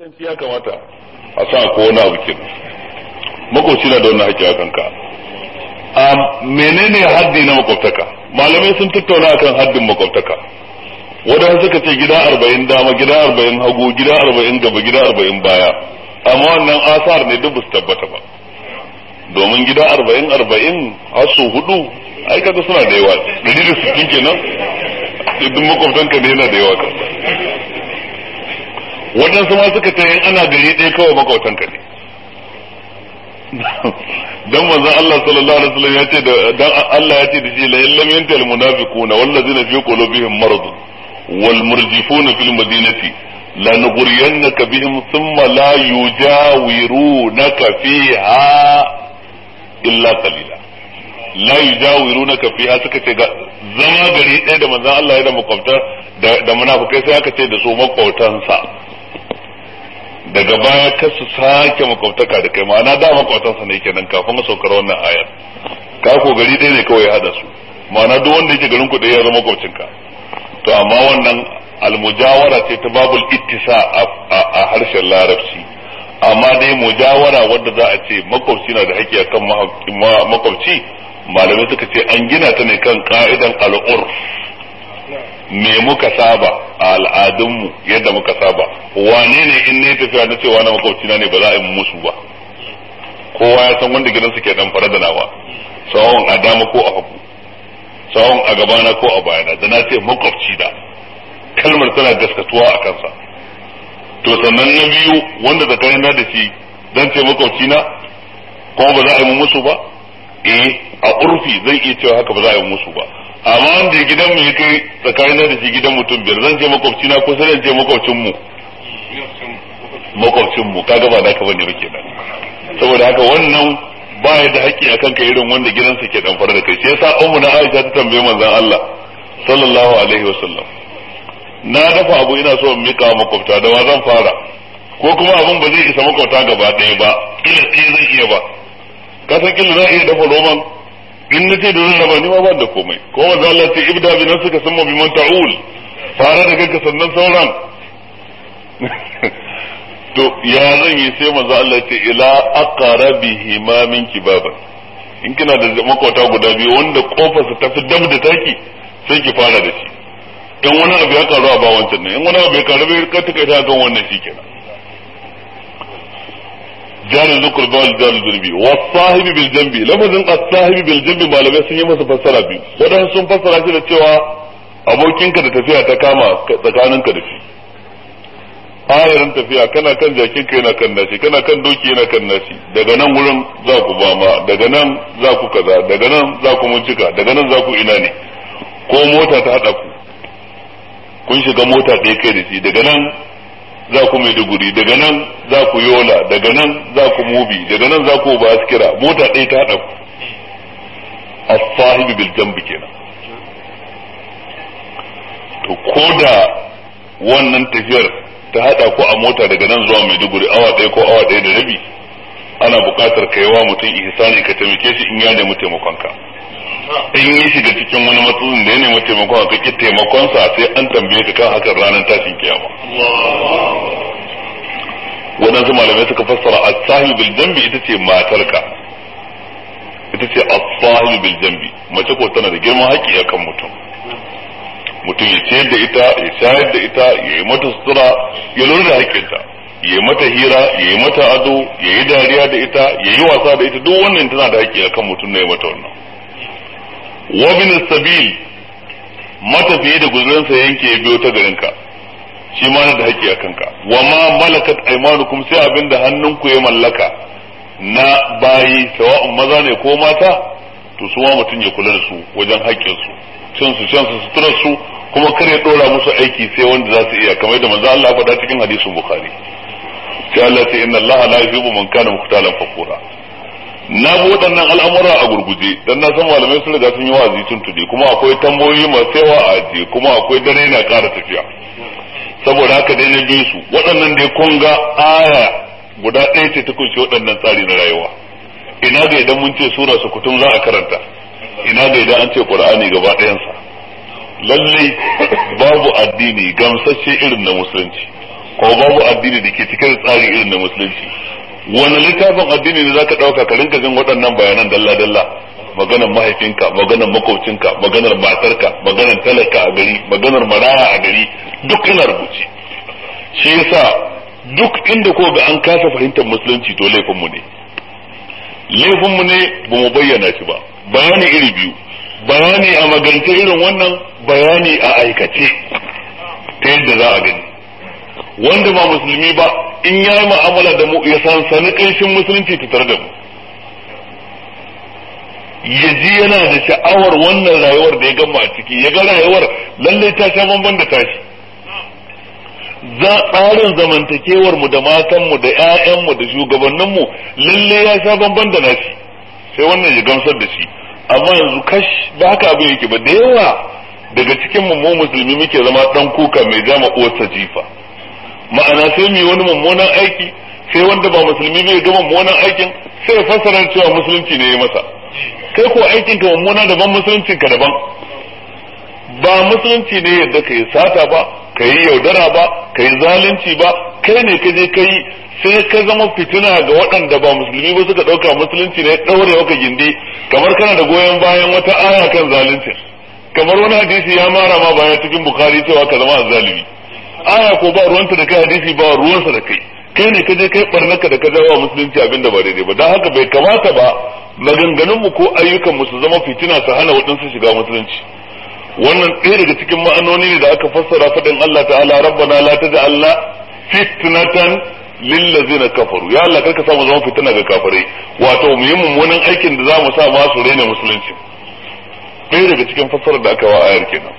kanci ya kamata a sa ko wani abu kin makoci na da wannan haƙƙi a kanka. Menene haddi na makwabtaka? Malamai sun tattauna akan haddin makwabtaka. Wadanda suka ce gida 40 dama, gida 40 hagu, gida 40 gaba, gida 40 baya. Amma wannan asar ne duk su tabbata ba. Domin gida 40 har su hudu ai kaga suna da yawa. 160 kenan. Duk makwabtanka ne yana da yawa kan. Waɗansu ma suka ce in ana gari ɗaya kawai makwautanka ne dan manzon Allah sallallahu alaihi wasallam ya ce dan Allah ya ce da shi la illam yantal munafiquna wallazina fi qulubihim marad wal murjifuna fil madinati la nughriyannaka bihim thumma la yujawirunaka fiha illa qalila la yujawirunaka fiha suka ce zama gari ɗaya da manzon Allah ya da makwabta da munafikai sai aka ce da su makwautansa daga baya ka su sake makwabtaka da kai ma'ana da makwabtansa ne kenan kafin a saukar wannan ayar ka ko gari ɗaya ne kawai ya hada su ma'ana duk wanda yake garin ku ɗaya ya zama makwabcinka to amma wannan almujawara ce ta babul ittisa a harshen larabci amma dai mujawara wadda za a ce makwabci na da haƙƙi akan makwabci malamai suka ce an gina ta ne kan ka'idan al'urf me muka saba a al'adunmu yadda muka saba wane ne in ne tafiya na cewa na makwabcina ne ba za a yi musu ba kowa ya san wanda gidansa ke dan fara da nawa sawon a dama ko a hagu sawon a gabana ko a bayana da na ce makwabci da kalmar tana gaskatuwa a kansa to sannan na biyu wanda tsakanina da shi dan ce makwabcina kuma ba za a yi musu ba a urfi zai iya cewa haka ba za a yi musu ba amma wanda gidan mu yake tsakanin da shi gidan mutum biyar zan ce makwabci na ko sai ce makwabcin mu kaga ba da ka bane ba kenan saboda haka wannan baya da haƙƙi akan ka irin wanda gidansa ke dan fara da kai sai yasa ummu na Aisha ta tambaye manzon Allah sallallahu alaihi wasallam na dafa abu ina so in mika makwabta da wa zan fara ko kuma abun ba zai isa makwabta gaba ɗaya ba kila sai zan iya ba ka san kila za a iya dafa roman in nace da zan raba ni ma ban da komai ko manzo Allah ce ibda bi nafsika summa bi man ta'ul fara da kanka sannan sauran to ya zan yi sai manzo Allah ce ila aqrabihi ma minki baban in kina da makwata guda biyu wanda kofar su tafi dam da taki sai ki fara da shi in wani abu ya karu a ba wancan ne in wani abu ya karu bai ka tuka ta kan wannan shikenan jari zukur bawal jari zulbi wa sahibi bil jambi lafazin as-sahibi bil jambi malamai sun yi masa fassara biyu wadansu sun fassara shi da cewa abokinka da tafiya ta kama tsakaninka da shi ayarin tafiya kana kan jakinka yana kan nashi kana kan doki yana kan nashi daga nan wurin za ku bama daga nan za ku kaza daga nan za ku muncika daga nan za ku ina ne ko mota ta hada ku kun shiga mota ɗaya kai da shi daga nan za ku Maiduguri daga nan za ku Yola daga nan za ku Mubi daga nan za ku Baskira mota ɗaya ta haɗa ku as-sahibi bil jambi kenan to koda wannan tafiyar ta haɗa ku a mota daga nan zuwa Maiduguri awa ɗaya ko awa ɗaya da rabi ana buƙatar ka yi wa mutum ihsani ka taimake shi in ya nemi taimakonka in yi shiga cikin wani matsalin da ya nemi taimakon ka ki taimakonsa sai an tambaye ka kan hakan ranar tashin kiyama waɗansu malamai suka fassara as-sahibi bil jambi ita ce matarka ita ce as-sahibi bil jambi mace ko tana da girman haƙƙi akan mutum ya ciyar da ita ya shayar da ita ya yi mata sutura ya lura da haƙƙinta ya yi mata hira ya yi mata ado ya yi dariya da ita ya yi wasa da ita duk wannan tana da haƙƙi akan mutum na ya mata wannan wa bin sabil matafiye da guzurinsa yanke ya biyo ta garinka shi ma da haƙƙi a kanka wa ma malakat aymanukum sai abinda hannunku ya mallaka na bayi sawa'un maza ne ko mata to su ma mutum ya kula da su wajen haƙƙin su cin su suturar su kuma kar ya dora musu aiki sai wanda za su iya kamar da manzo Allah ya faɗa cikin hadisin Bukhari sai Allah ya ce inna Allah la yuhibbu man kana mukhtalan fakhura na bi waɗannan al'amura a gurguje dan na san malamai sun riga sun yi wa'azi tun tudi kuma akwai tambayoyi masu yawa a ajiye kuma akwai dare na ƙara tafiya saboda haka dai na bi su waɗannan dai kun ga aya guda ɗaya ce ta kunshi waɗannan tsari na rayuwa ina ga idan mun ce sura su kutum za a karanta ina ga idan an ce qur'ani gaba ɗayansa lallai babu addini gamsashe irin na musulunci ko babu addini da ke cike da tsari irin na musulunci. Wani littafin addini ne zaka dauka ka rinka jin waɗannan bayanan dalla dalla, maganar mahaifinka, maganar makwabcinka, maganar matarka, maganar talaka a gari, maganar maraya a gari, duk ina rubuce. Shi yasa duk inda ko ga an kasa fahimtar musulunci to laifinmu ne. Laifinmu ne ba mu bayyana shi ba. Bayani iri biyu, bayani a magance irin wannan, bayani a aikace ta yadda za a gani. Wanda ba musulmi ba in ya yi mu'amala da mu ya san sani ƙanshin musulunci tattare da mu, ya ji yana da sha'awar wannan rayuwar da ya gama a ciki, ya ga rayuwar lallai ta sha bamban da tashi. Tsarin zamantakewar mu da matan mu da ƴaƴan mu da shugabannin mu lalle ya sha bamban da nashi, sai wannan ya gamsar da shi. Amma yanzu kash ba haka abin yake ba. Da yawa daga cikin mu musulmi muke zama dan kuka mai jama uwarsa jifa. Ma'ana sai mu yi wani mummunan aiki, sai wanda ba musulmi bai ga mummunan aikin sai ya fassara cewa musulunci ne ya masa. Kai ko aikin ka mummuna daban, musuluncin ka daban. Ba musulunci ne yadda ka yi sata ba, ka yi yaudara ba, ka yi zalunci ba, kai ne ka je ka yi, sai ka zama fitina ga waɗanda ba musulmi ba suka ɗauka musulunci ne ɗaure maka gindi, kamar kana da goyon bayan wata aya kan zaluncin, kamar wani hadisi ya mara ma baya cikin Bukhari cewa ka zama azzalimi. Aya ko ba ruwanta da kai, hadisi ba ruwansa da kai, kai ne ka je kai barnaka da ka jawo musulunci abinda ba daidai ba. Don haka bai kamata ba maganganunmu ko ayyukanmu su zama fitina su hana waɗansu shiga musulunci. Wannan ɗaya daga cikin ma'anoni ne da aka fassara faɗin Allah ta'ala, rabbana la taj'alna fitnatan lillazina kafaru. Ya Allah karka sa mu zama fitina ga kafirai, wato mu yi mummunan aikin da za mu sa ma su raina musulunci. Ɗaya daga cikin fassarar da aka wa ayar kenan.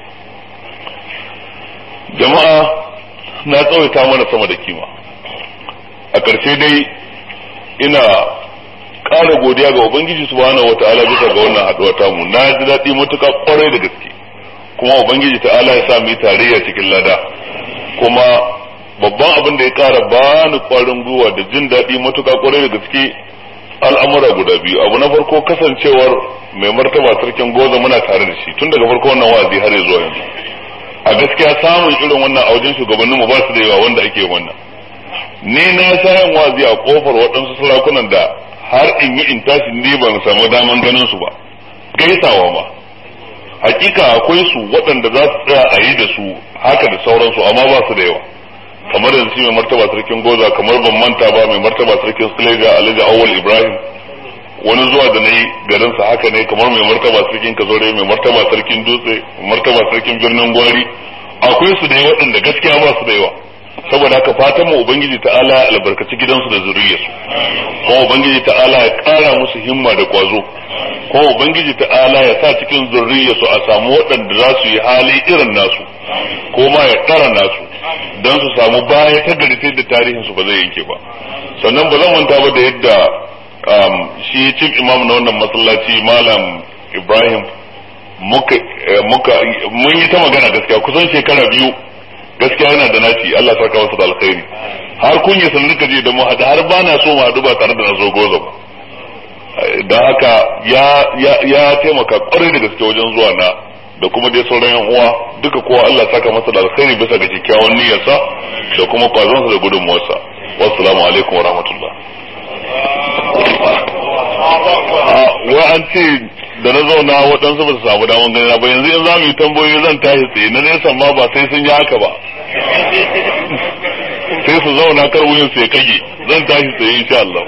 Jama'a, na tsawaita mana sama da kima. A ƙarshe dai ina ƙara godiya ga Ubangiji subhanahu wata'ala bisa ga wannan haɗuwa tamu. Na ji daɗi matuƙa ƙwarai da gaske. Kuma Ubangiji ta'ala ya sa mu yi tarayya cikin lada. Kuma babban abin da ya ƙara bani ƙwarin gwiwa da jin daɗi matuƙa ƙwarai da gaske al'amura guda biyu. Abu na farko kasancewar mai martaba sarkin Goza muna tare da shi tun daga farko wannan wa'azi har zuwa yanzu. A gaskiya samun irin wannan a wajen shugabannin mu ba su da yawa wanda ake wannan. Ni na sa yin wa'azi a kofar waɗansu sarakunan da har in yi in tashi ni ban samu daman ganin su ba. Gaisawa ma. Hakika akwai su waɗanda za su tsaya a yi da su haka da sauransu amma ba su da yawa. Kamar yanzu mai martaba sarkin Goza, kamar ban manta ba mai martaba sarkin Suleja Alhaji Awwal Ibrahim, wani zuwa da nayi garin sa haka ne, kamar mai martaba sarkin Kazore, mai martaba sarkin Dutse, mai martaba sarkin Birnin Gwari. Akwai su da yawa waɗanda gaskiya ba su da yawa. Saboda haka fatan mu Ubangiji ta'ala ya albarkaci gidansu da zuriyarsu, kuma Ubangiji ta'ala ya ƙara musu himma da kwazo, kuma Ubangiji ta'ala ya sa cikin zuriyarsu a samu waɗanda za su yi hali irin nasu ko ma ya tara nasu don su samu baya ta gari ta yadda tarihin su ba zai yanke ba. Sannan ba zan manta ba da yadda shi chief imam na wannan masallaci Malam Ibrahim mun yi ta magana gaskiya kusan shekara biyu. Gaskiya yana da naci, Allah saka masa da alkhairi. Har kun yi sanin ka je da mu hada, har ba na so mu hadu ba tare da na zo Goza ba. Da haka ya taimaka kwarai da gaske wajen zuwa na da kuma dai sauran yan uwa duka kowa Allah saka masa da alkhairi bisa ga kyakkyawan niyyarsa da kuma kwazonsa da gudunmuwarsa. Wassalamu alaikum wa rahmatullah. Wa an ce da na zauna waɗansu ba su samu daman gani ba, yanzu in za mu yi tambayoyi zan tashi tsaye, na nesa ma ba sai sun yi haka ba, sai su zauna kar wuyin su ya kage, zan tashi tsaye insha Allah.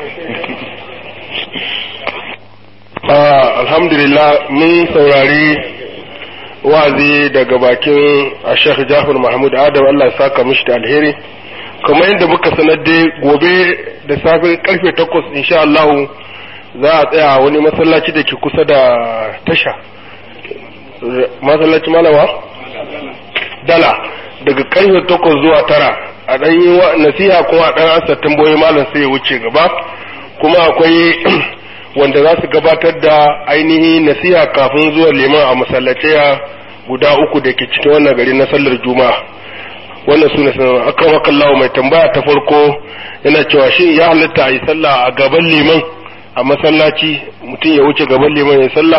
Alhamdulillah mun saurari wazi daga bakin Sheikh Jafar Mahmud Adam, Allah ya saka mishi da alheri. Kamar yadda muka sanar dai gobe da safe karfe 8 insha Allah za a tsaya wani masallaci da ke kusa da tasha, masallaci malawa dala, daga karfe 8 zuwa 9 a dan yi nasiha kuma a dan ansa tambayoyi malam sai ya wuce gaba. Kuma akwai wanda za su gabatar da ainihin nasiha kafin zuwa liman a masallaciya guda 3 da ke cikin wannan gari na sallar juma'a. Wannan su ne sanar akan wakallawa. Mai tambaya ta farko yana cewa shi ya halatta a yi sallah a gaban liman a masallaci, mutum ya wuce gaban liman ya sallah?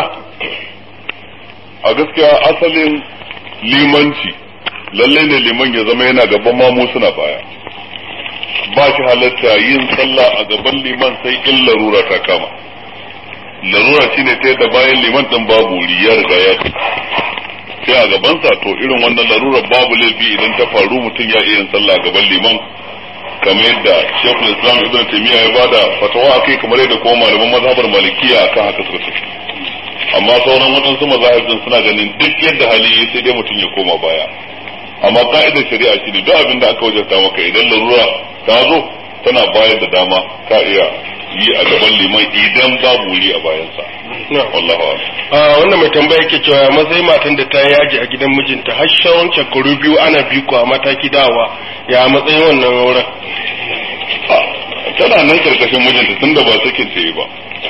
A gaskiya asalin limanci lalle ne liman ya zama yana gaban mamu suna baya. ba shi halatta yin sallah a gaban liman sai in larura ta kama. Larura shine ta yadda bayan liman din babu wuri ya riga ya sai a gabansa, to irin wannan larura babu laifi idan ta faru mutum ya iya yin sallah a gaban liman, kamar yadda Sheikhul Islam Ibn Taymiyyah ya bada fatawa akai, kamar yadda kuma malaman mazhabar Malikiya akan haka suka ce. Amma sauran waɗansu mazahibin suna ganin duk yadda hali sai dai mutum ya koma baya. Amma ka'idar shari'a shi ne duk abin da aka wajabta maka idan larura ta zo tana bayar da dama ka iya yi a gaban liman idan babu wuri a bayansa. Wallahu a'lam. Wannan mai tambaya yake cewa matsayin matan da ta yaji a gidan mijinta har shawon shekaru biyu ana biko a mataki dawa, ya matsayin wannan wurin? Tana nan karkashin mijinta tunda ba sakin ta yi ba.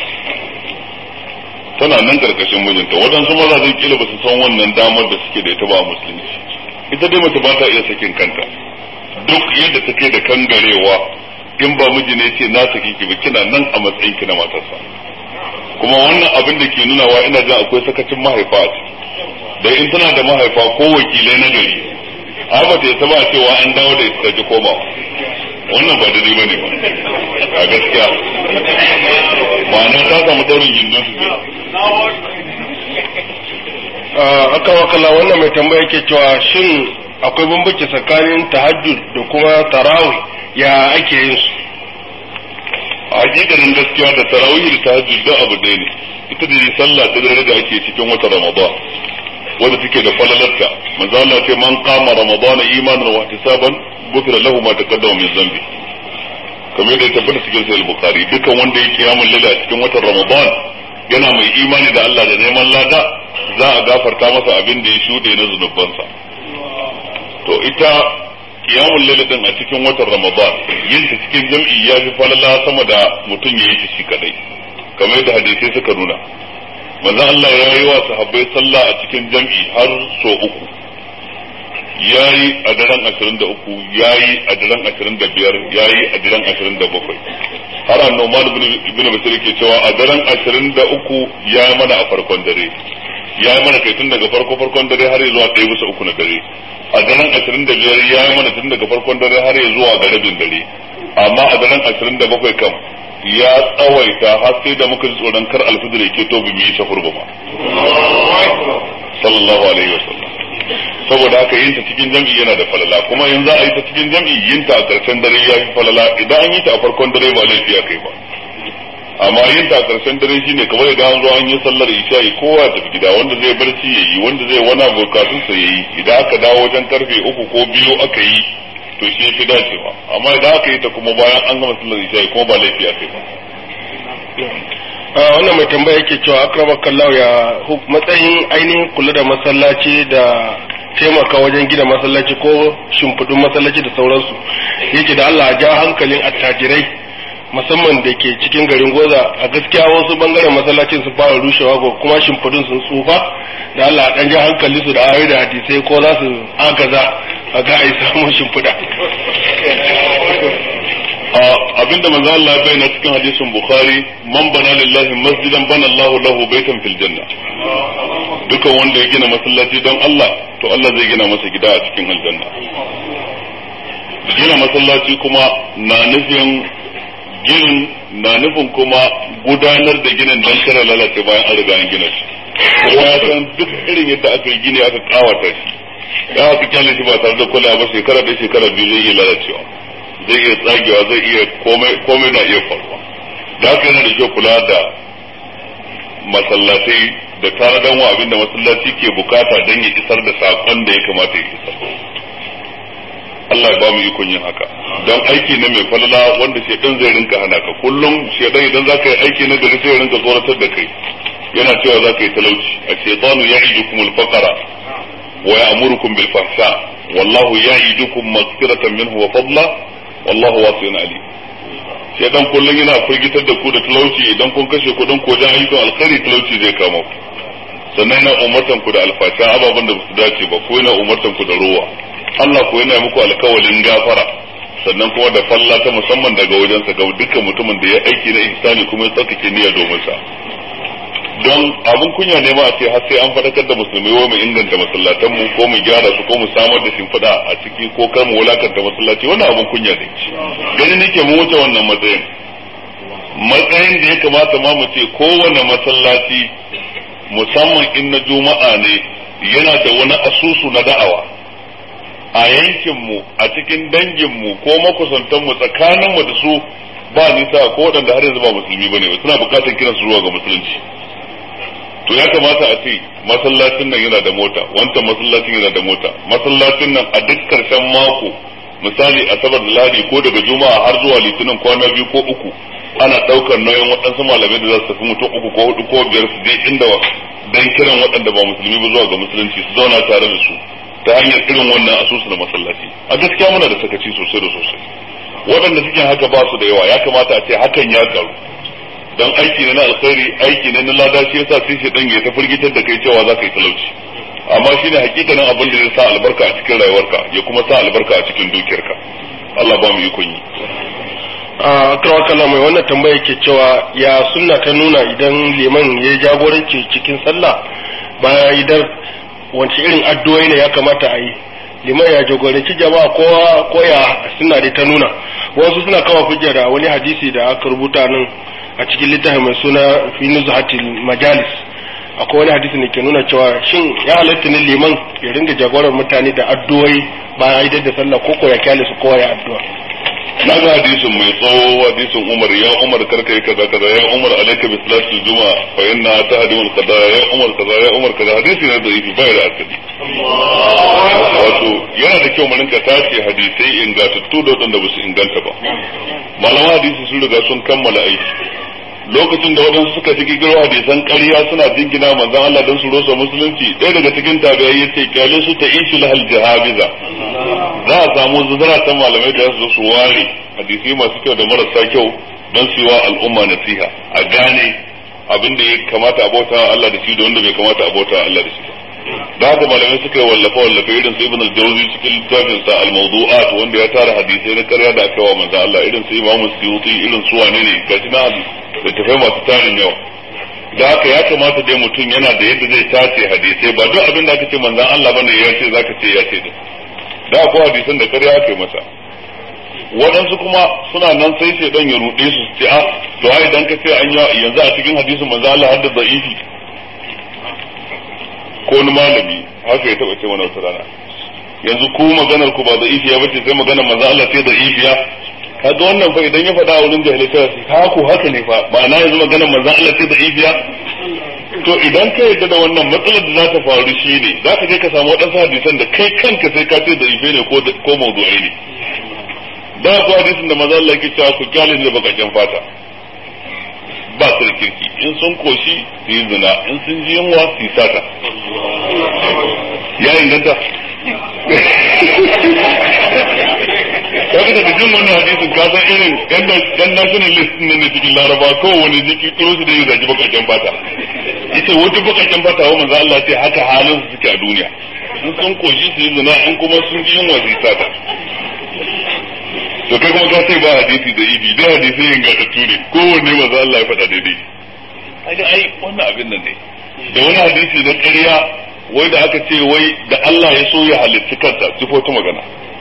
Tana nan karkashin mijinta. Waɗansu maza zai kila ba su san wannan damar da suke da ita ba a musulunci. Ita dai mace ba ta iya sakin kanta. Duk yadda ta kai da kangarewa, in ba miji ne ce na saki ki ba, kina nan a matsayin ki na matarsa. Kuma wannan abin da ke nunawa ina jin akwai sakacin mahaifa a ciki. Da in tana da mahaifa ko wakilai na gari, a ba ta yasa ba cewa an dawo da ita ta komawa. Wannan ba daidai bane ba. A gaskiya. Ma'ana ta samu daurin gindin su ne. Aka wakala wannan mai tambaya yake cewa shin akwai bambanci tsakanin tahajjud da kuma tarawih, ya ake yin su? A hakikanin gaskiya da tarawih da tahajjud da abu ɗaya ne. Ita da sallah ta dare da ake cikin wata Ramadan wanda take da falalarta. Manzo Allah ce man qama Ramadan imanan wa ihtisaban ghufira lahu ma taqaddama min dhanbi. Kamar da ya tabbata cikin Sahih Bukhari, dukan wanda ya kiyamul laila a cikin watan Ramadan yana mai imani da Allah da neman lada, za a gafarta masa abin da ya shuɗe na zunubansa. To ita kiyamul laila din a cikin watan Ramadan yin ta cikin jam'i ya fi falala sama da mutum ya yi ta shi kadai, kamar da hadisi suka nuna. Manzo Allah ya yi wa sahabbai sallah a cikin jam'i har so 3. Yayi a daren 23, yayi a daren 25, yayi a daren 27. Har annoman ibn Bashir ke cewa a daren 23 ya mana a farkon dare, ya yi mana kai tun daga farkon dare har zuwa 1/3 na dare. A daren 25 ya yi mana tun daga farkon dare har zuwa ga rabin dare. Amma a daren 27 kam ya tsawaita har sai da muka ji tsoron kar alfijir yake to bi mu yi sahur ba ma. Sallallahu alaihi wasallam. Saboda haka yin ta cikin jam'i yana da falala, kuma in za a yi ta cikin jam'i yin ta a ƙarshen dare ya fi falala. Idan an yi ta a farkon dare ba laifi ya kai ba, amma yin ta a ƙarshen dare shine kamar idan an zo an yi sallar isha'i kowa ya tafi gida, wanda zai barci ya yi, wanda zai wani bukatun sa ya yi. Idan aka dawo wajen karfe 3 ko 2 aka yi to shi ya fi dacewa, amma idan aka yi ta kuma bayan an gama sallar isha'i kuma ba laifi ya kai ba. Wannan mai tambaya yake cewa akramakallahu ya matsayin ainihin kula da masallaci da taimaka wajen gina masallaci ko shimfiɗin masallaci da sauransu, yake da Allah ja hankalin attajirai musamman da ke cikin garin Goza. A gaskiya wasu bangaren masallacin sun fara rushewa ko kuma shimfiɗin sun tsufa, da Allah dan ja hankali su da ayoyi da hadisai ko za su agaza a ga ai samun shimfiɗa. Abinda manzo Allah ya bayyana cikin hadisin Bukhari, man bana lillahi masjidan bana Allahu lahu baitan fil janna. Dukan wanda ya gina masallaci don Allah, to Allah zai gina masa gida a cikin aljanna. Gina masallaci kuma na nufin kuma gudanar da ginin don kare lalace bayan an riga an gina shi. Kuma ya san duk irin yadda aka yi gini aka kawata shi, ya aka kyale shi ba tare da kula ba, shekara 1 shekara 2 zai iya lalacewa, zai iya tsagewa, zai iya komai na iya faruwa. Da haka yana da kyau kula da masallatai da taradan wa abinda masallaci ke bukata don ya isar da sakon da ya kamata ya isar. Allah ya ba mu ikon yin haka, don aiki na mai falala wanda shedan zai rinka hana ka kullum. Shedan idan za ka yi aiki na gari sai ya rinka tsoratar da kai, yana cewa za ka yi talauci. Ash-shaytanu ya'idukum al-faqra wa ya'murukum bil fahsha wallahu ya'idukum maghfiratan minhu wa fadla wallahu wasi'un alim. Shedan kullum yana firgitar da ku da talauci, idan kun kashe kudin ko wajen ayyukan alkhairi talauci zai kama ku. Sannan yana umartan ku da alfasha, ababen da ba su dace ba, ko yana umartan ku da rowa. Allah ko yana muku alkawalin gafara, sannan kuma da falla ta musamman daga wajensa ga dukkan mutumin da ya aiki na ihsani kuma ya tsarkake niyya domin sa. don abin kunya ne ma a ce har sai an faɗakar da musulmai wa mu inganta masallatan mu ko mu gyara su ko mu samar da shimfiɗa a ciki ko kar mu wulakanta masallaci, wannan abin kunya ne. Ganin nake mu wuce wannan matsayin da ya kamata ma mu ce kowane masallaci musamman in na juma'a ne yana da wani asusu na da'awa a yankin mu, a cikin dangin mu ko makusantan mu, tsakanin mu da su ba nisa ko waɗanda har yanzu ba musulmi bane ba, suna bukatar kiran su zuwa ga musulunci. To ya kamata a ce masallacin nan yana da mota, wancan masallacin yana da mota, masallacin nan a duk karshen mako misali asabar da lahadi ko daga juma'a har zuwa litinin kwana 2 ko 3 ana daukar nauyin waɗansu malamai da za su tafi mutum 3 ko 4 ko 5 su je inda dan kiran waɗanda ba musulmi ba zuwa ga musulunci su zauna tare da su ta hanyar irin wannan asusu na masallaci. A gaskiya muna da sakaci sosai da sosai, waɗanda suke haka ba su da yawa, ya kamata a ce hakan ya karu. Dan aiki ne na alkhairi, aiki ne na lada, shi yasa sai shi dan ya ta firgitar da kai cewa za ka yi talauci, amma shine hakikanin abin da zai sa albarka a cikin rayuwarka ya kuma sa albarka a cikin dukiyarka. Allah ba mu ikon yi. Akrawa kallah mai wannan tambaya ke cewa ya sunna ta nuna idan liman ya jagoranci cikin sallah bayan idan wace irin addu'o'i ne ya kamata a yi, liman ya jagoranci jama'a ko ya sunna dai ta nuna. Wasu suna kawo hujja da wani hadisi da aka rubuta nan a cikin littafin mai suna fi nuzhatil majalis, akwai wani hadisi ne ke nuna cewa shin ya halatta ne liman ya ringa jagorar mutane da addu'o'i bayan aidar da sallah ko ya kyale su kowa ya addu'a. Na ga hadisin mai tsawo, hadisin Umar, ya Umar karka yi kaza kaza, ya Umar alayka bi salatil juma'a fa inna tahdimu al-qada, ya Umar kaza, ya Umar kaza, hadisi ne da yake bai da akali. Wato yana da kyau mu rinka tace hadisai ingantattu da wadanda ba su inganta ba. Malaman hadisi sun riga sun kammala aiki. Lokacin da waɗansu suka ji gigiro hadisan ƙarya suna jingina manzon Allah don su rosa musulunci, ɗaya daga cikin tabi'ai yace kyale su ta ishi lahal jahabiza. Za a samu zuzura ta malamai da su zo su ware hadisi masu kyau da marasa kyau don su yi wa al'umma nasiha, a gane abin da ya kamata a bauta Allah da shi da wanda bai kamata a bauta Allah da shi. Da haka malamai suka yi wallafa irin su Ibn al-Jawzi cikin littafin sa al-Mawdu'at wanda ya tara hadisai na ƙarya da aka wa manzon Allah, irin su Imam Suyuti, irin su wane ne gashi na da tafai masu tarin yawa. Da haka ya kamata dai mutum yana da yadda zai tace hadisai, ba duk abin da aka ce manzon Allah bane ya ce zaka ce ya ce da akwai hadisan da ƙarya aka yi masa. Waɗansu kuma suna nan sai sai dan ya ruɗe su ce to ai dan ka ce an yi yanzu a cikin hadisin manzon Allah hadda da'ifi ko wani malami haka ya taɓa ce mana wata rana, yanzu ku maganar ku ba da'ifiya bace sai maganar manzon Allah ce da'ifiya. Kaga wannan fa idan ya faɗa a wurin jahilai sai haka ne fa ba na yanzu maganar manzon Allah ce da'ifiya. To idan ka yarda da wannan matsalar da za ta faru shi ne za ka je ka samu waɗansu hadisan da kai kanka sai ka ce da'ife ne ko mawdu'ai ne. Da ku hadisin da manzon Allah ke cewa ku kyale da bakakken fata ba su da kirki, in sun koshi su yi zina, in sun ji yunwa su yi sata. Ya inganta? Kaga daga jin wannan hadisin ka san irin yan national list ne na cikin Laraba kowane jiki kiro su da yi zaki bakakken fata. Yace wata bakakken fata wa manzo Allah ce haka halin su suke a duniya. In sun koshi su yi zina, in kuma sun ji yunwa su yi sata. To kai kuma ka ce ba hadisi da ibi, da hadisi ingantattu ne, kowanne manzo Allah ya faɗa daidai. Ai wannan abin nan ne. Da wani hadisi na ƙarya wai da aka ce wai da Allah ya so ya halitta kansa, ji ta magana.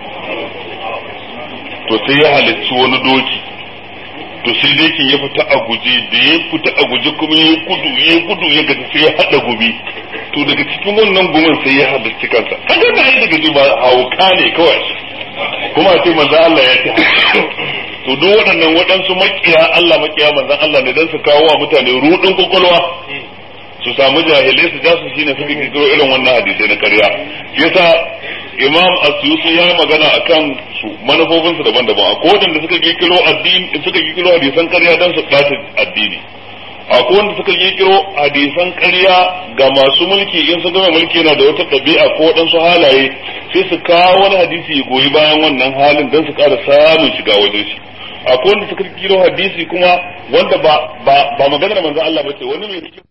To sai ya halitta wani doki. To sai dokin ya fita a guje, da ya fita a guje kuma ya gudu ya gaji sai ya haɗa gumi. To daga cikin wannan gumin sai ya halitta kansa. Kaga da ai daga ji ba hauka ne kawai. Kuma ce manzon Allah ya ce to duk waɗansu makiya Allah makiya manzon Allah ne dan su kawo wa mutane rudin kokolwa su samu jahilai su jasu shine suka kiro irin wannan hadisi na ƙarya. Yasa Imam As-Suyuti ya magana akan su manufofin su daban-daban, akwai wanda suka kiro addini suka kiro hadisan ƙarya dan su ɓata addini, akwai wanda suka kiro hadisan ƙarya ga masu mulki in su gama mulki yana da wata ɗabi'a ko waɗansu halaye sai su kawo wani hadisi ya goyi bayan wannan halin don su ƙara samun shiga wajen shi. Akwai wanda suka kiro hadisi kuma wanda ba maganar manzon Allah ba ce, wani mai